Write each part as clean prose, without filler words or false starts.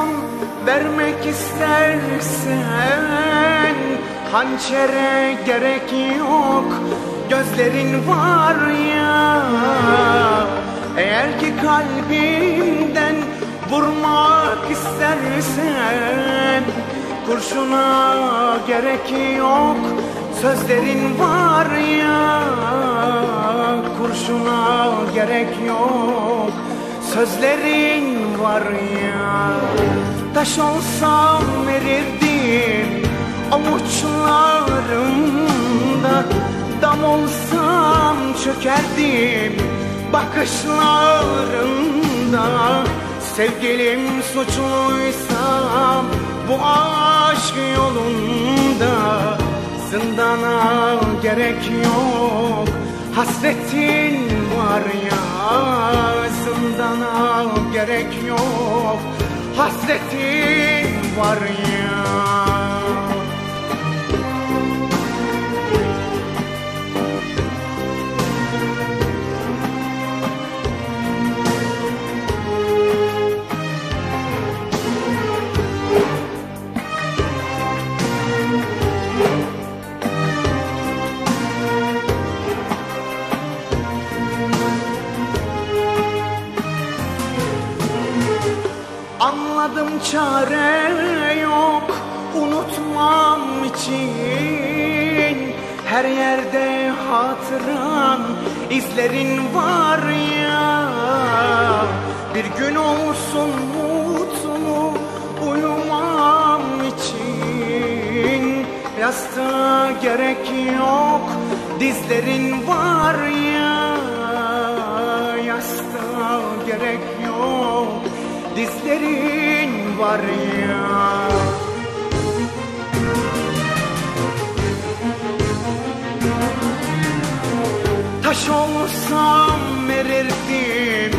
olsam vermek istersen, hançere gerek yok, gözlerin var ya. Eğer ki kalbinden vurmak istersen, kurşuna gerek yok, sözlerin var ya. Kurşuna gerek yok, sözlerin var ya. Taş olsam erirdim avuçlarımda, dam olsam çökerdim bakışlarında. Sevgilim suçluysam bu aşk yolunda, zindana gerek yok, hasretin var ya. Zindana gerek yok, hasretin var ya. Anladım çare yok unutmam için, her yerde hatıran izlerin var ya. Bir gün olsun mutlu uyumam için, yastığa gerek yok, dizlerin var ya. Yastığa gerek yok, dizlerin var ya. Taş olsam erirdim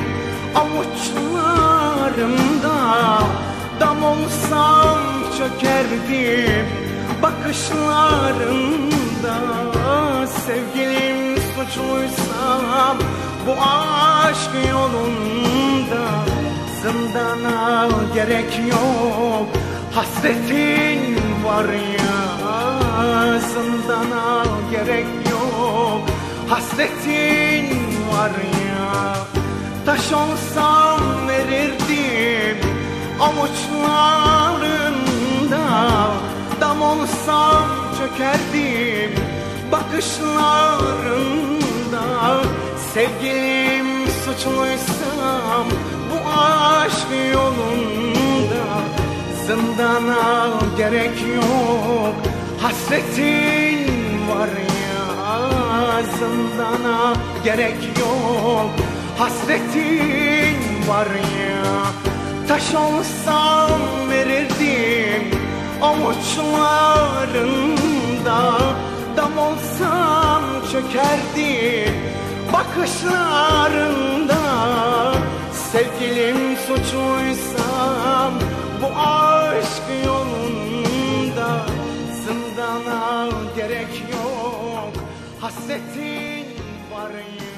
avuçlarımda, dam olsam çökerdim bakışlarında. Sevgilim suçluysam bu aşk yolunda, zindana gerek yok, hasretin var ya. Zindana gerek yok, hasretin var ya. Taş olsam verirdim avuçlarında, dam olsam çökerdim bakışlarında. Sevgilim suçluysam bu aşk yolunda, zindana gerek yok, hasretin var ya. Zindana gerek yok, hasretin var ya. Taş olsam verirdim avuçlarında, dam olsam çökerdim bakışlarında. Sevgilim suçluysam bu aşk yolunda, zindana gerek yok, hasretin var ya.